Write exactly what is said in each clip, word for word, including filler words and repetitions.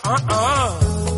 Ah,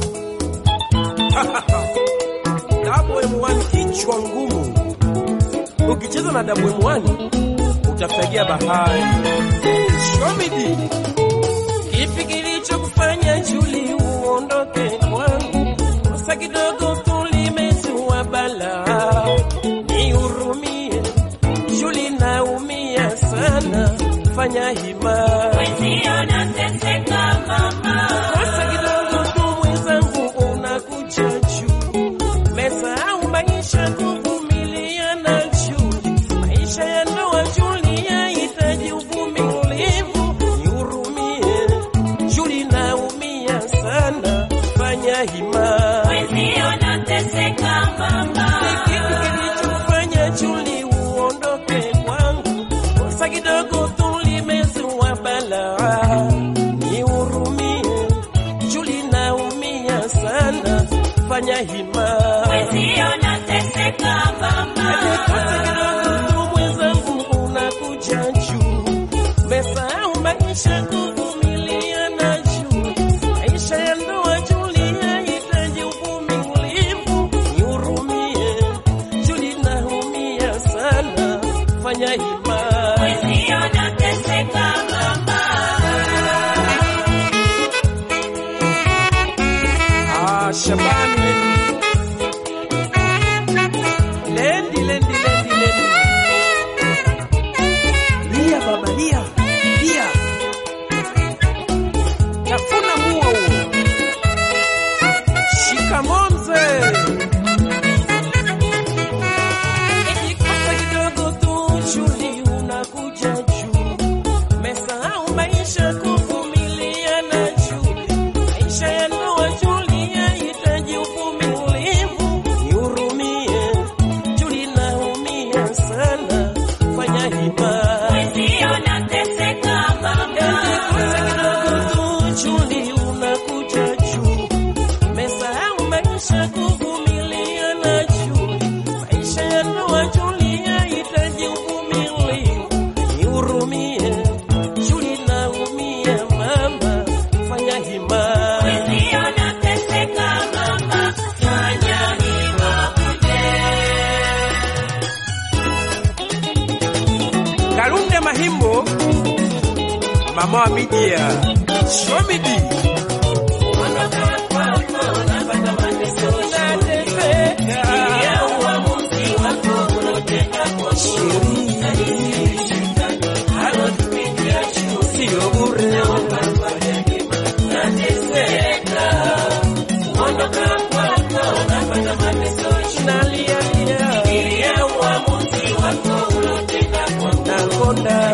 Double M one kichwa ngumu. Ukicheza na Double M one utafagia bahari. Shomidi, kipi kilichokufanya Julie uondoke kwangu? Kosa kidogo tulimezua balaa. Nihurumie Julie, naumia sana, fanya hima. Wenzio nateseka mama. Kosa kidogo tu mwenzangu unakuja juu. Umesahau maisha kuvumiliana juu. Maisha ya ndoa Julie yahitaji uvumilivu. Nihurumie Julie, naumia sana, fanya hima. Wenzio nateseka mama. Kitu kilichofanya Julie uondoke kwangu? Kosa kidogo tulimezua balaa. Nihurumie Julie, naumia sana, fanya hima. Wenzio nateseka mama. Kosa kidogo tu mwenzangu unakuja juu. Umesahau maisha kuvumiliana juu. Maisha ya ndoa Julie yahitaji uvumilivu. Nihurumie Julie, naumia sana, fanya hima. Wenzio nateseka mama. Ah, Shabani Lendi, Lendi, Lendi, Lendi. Lia baba, lia, lia. Tafuna mua huo. Shikamoo mzee. Eti kosa kidogo tu Julie unakuja juu. Umesahau maisha kuvumiliana juu. Maisha ya ndoa Julie yahitaji uvumilivu. Nihurumie Julie, naumia sana, fanya hima. Wenzio nateseka mama. Kosa kidogo tu Julie unakuja juu. Umesahau maisha kuvumiliana juu. Maisha ya ndoa Julie yahitaji uvumilivu. Nihurumie Julie, naumia mama, fanya hima. Wenzio nateseka mama. Fanya hima uje. Kalunde Mahimbo, mama wa media, Shomidi. Ondoka kwako napata mateso. Nateseka. Ya uamuzi wako unoteka kwa sheria. Halotupigia juu. Sio bure. Nateseka. Ondoka kwako napata mateso. Nalia, lia. Ya uamuzi wako unoteka kwa Nakonda.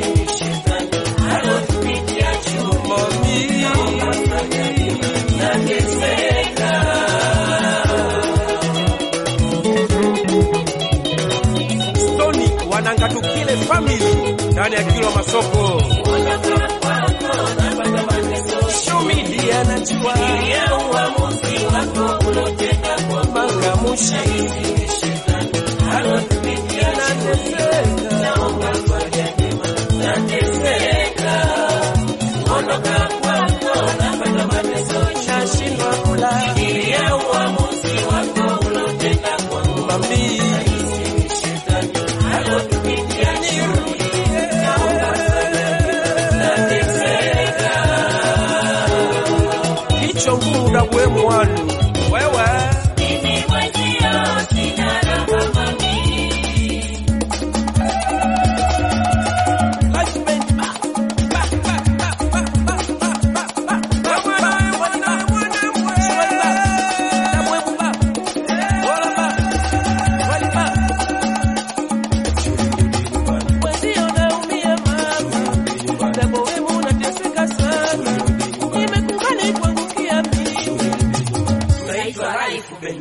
halotupigia juu. Mami. Nateseka. Stoni wanangatukile family ndani ya Kilwa Masoko. Ondoka kwako napata mateso. Shomidi anajua. Ya uamuzi wako unoteka kwa Mangamushi. halotupigia Nateseka. naomba fanya hima. Nateseka. Ondoka kwako napata mateso. Nashindwa kula. Ya uamuzi wako unoteka kwa Mami. halotupigia juu. Nateseka. Kichwa ngumu Double M one. Wewe. Mimi mwenzio sina raha mami. Mwenzio naumia mama. Double M unateseka sana. Nimekubali kuangukia mimi. Naitwa Raifu Ben.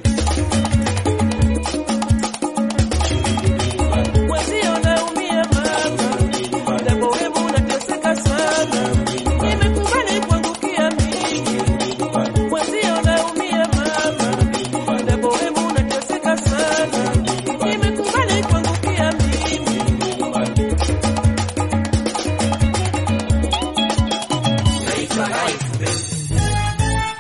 Mwenzio naumia mama. Double M unateseka sana. Nimekubali kuangukia mimi. Mwenzio naumia mama. Double M unateseka sana. Nimekubali kuangukia mimi. Naitwa Raifu Ben.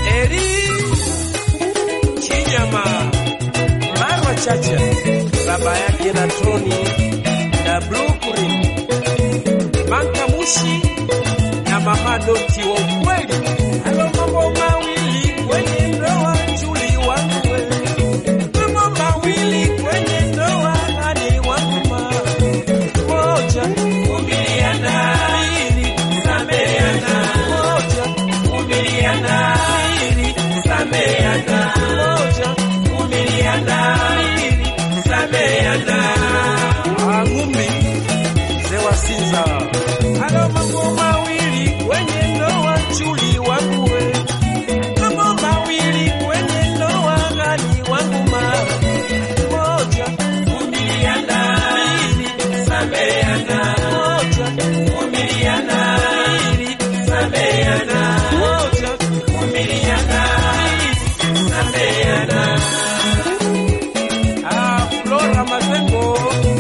Eri Chinyama Marwa Chacha, baba yake na Tony na Blue Cream, Manka Mushi na Mama Doti wa ukweli. Halo mambo mawili kwenye ndoa Juli wangu we. Mambo mawili kwenye ndoa hadi wangu ma. Moja, umiliana, pili, sameana. Moja, umiliana, pili, sameana. Moja, umiliana, pili, sameana. Angumi, Zewa Sinza. Halo mambo mawili kwenye ndoa Juli wangu we. Mambo mawili kwenye ndoa hadi wangu ma. Moja, umiliana, pili, sameana. Moja, umiliana, pili, sameana. Moja, umiliana, pili, sameana. Ah, Flora Mazengo.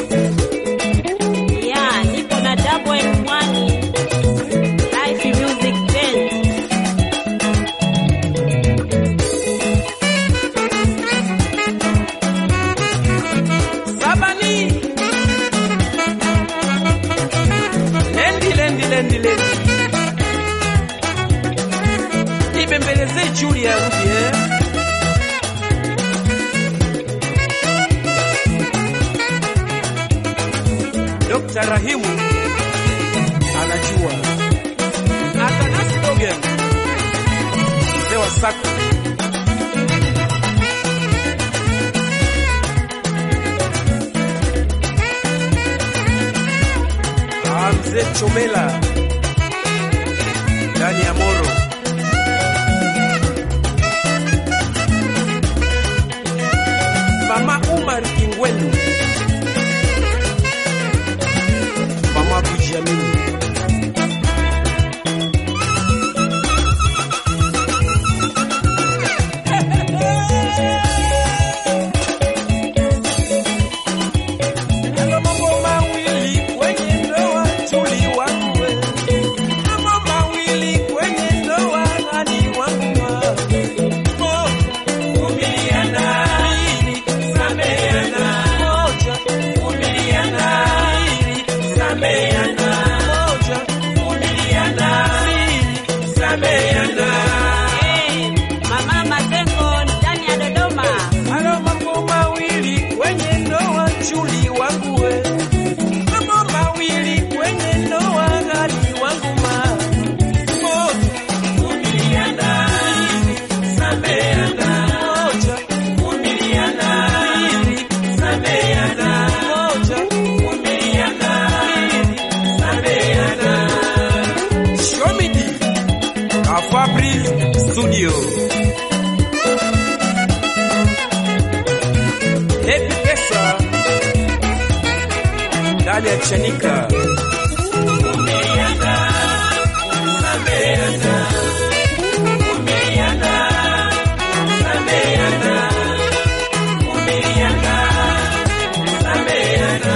Yeah, nipo na double and one. Life music band. Sabani. Lendi, lendi, lendi, lendi. Nibembeleze Julia rudi eh. Dokta Rahimu anajua. Atanasi Dogen. Zewa Saka. Mzee Chomela ndani ya Moro. Mama Umar Kingwenu, Mama Bujamini. Halo mambo mawili kwenye ndoa Juli wangu we. Mambo mawili kwenye ndoa hadi wangu wa. Moja, umiliana, pili, sameana. Moja, umiliana, pili, sameana. Moja, umiliana, pili, sameana. Hey, Mama Mazengo ndani ya Dodoma. Halo mambo mawili kwenye ndoa Juli wangu we. Mambo mawili kwenye ndoa hadi wangu ma. Moja, umiliana, pili, sameana. Moja, umiliana, pili, sameana. Moja, umiliana, pili, sameana. Shomidi Afabri Studio. Happy Pesa ndani ya Chanika. Umiliana, sameana. Umiliana, sameana. Umiliana, sameana.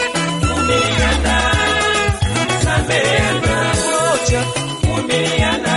Umiliana, sameana. Moja, umiliana,